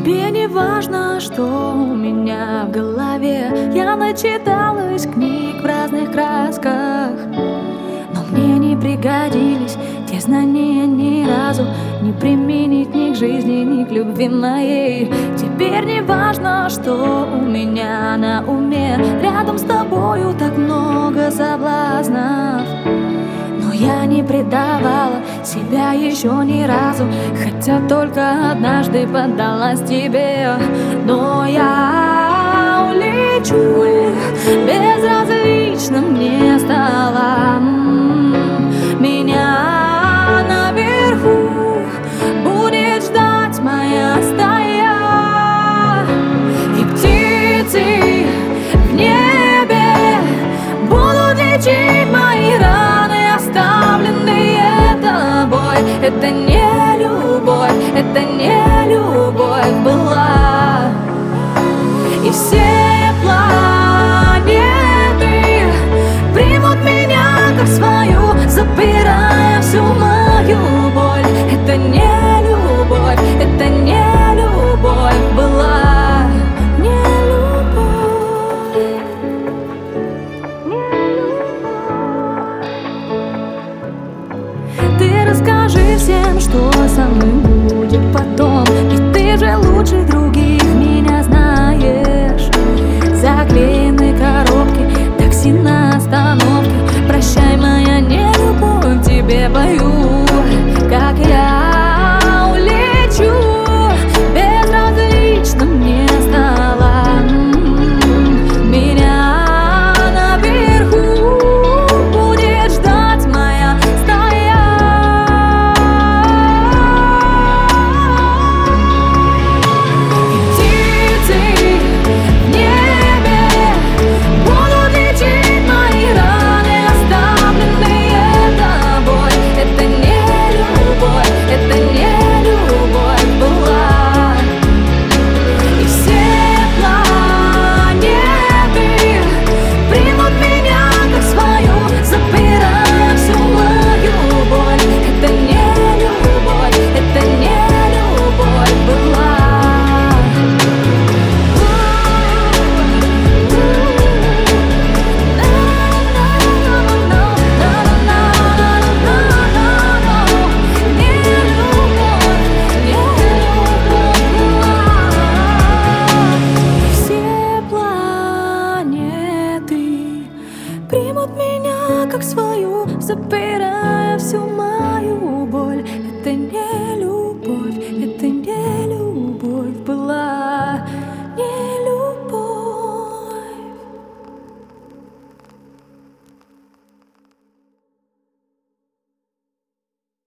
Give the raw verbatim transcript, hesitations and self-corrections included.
Тебе не важно, что у меня в голове. Я начиталась книг в разных красках, но мне не пригодились те знания ни разу. Не применить ни к жизни, ни к любви моей. Теперь не важно, что у меня на уме. Рядом с тобою так много соблазнов, но я не предавала себя еще ни разу, хотя только однажды поддалась тебе. Но я улечу, безразлично мне стало. Меня наверху будет ждать моя стая, и птицы в небе будут лечить мои раны, оставленные тобой. Это не любовь, это не любовь была. И все планеты примут меня как свою, запирая всю мою боль. Это не любовь, это не любовь была. Не любовь, не любовь. Ты расскажи всем, что со мной будет потом, ведь ты же лучше других меня знаешь. Заклеены коробки, такси на остановке. Прощай, моя нелюбовь, тебе пою, как я улечу, безразлично мне стало. Меня наверху будет ждать моя стая, и птицы в небе будут лечить мои раны, оставленные тобой. Это не любовь, это не любовь была. И все планеты примут меня как свою, запирая всю мою боль. Это не любовь, это не любовь была. Все планеты примут меня как свою, запирая всю мою боль.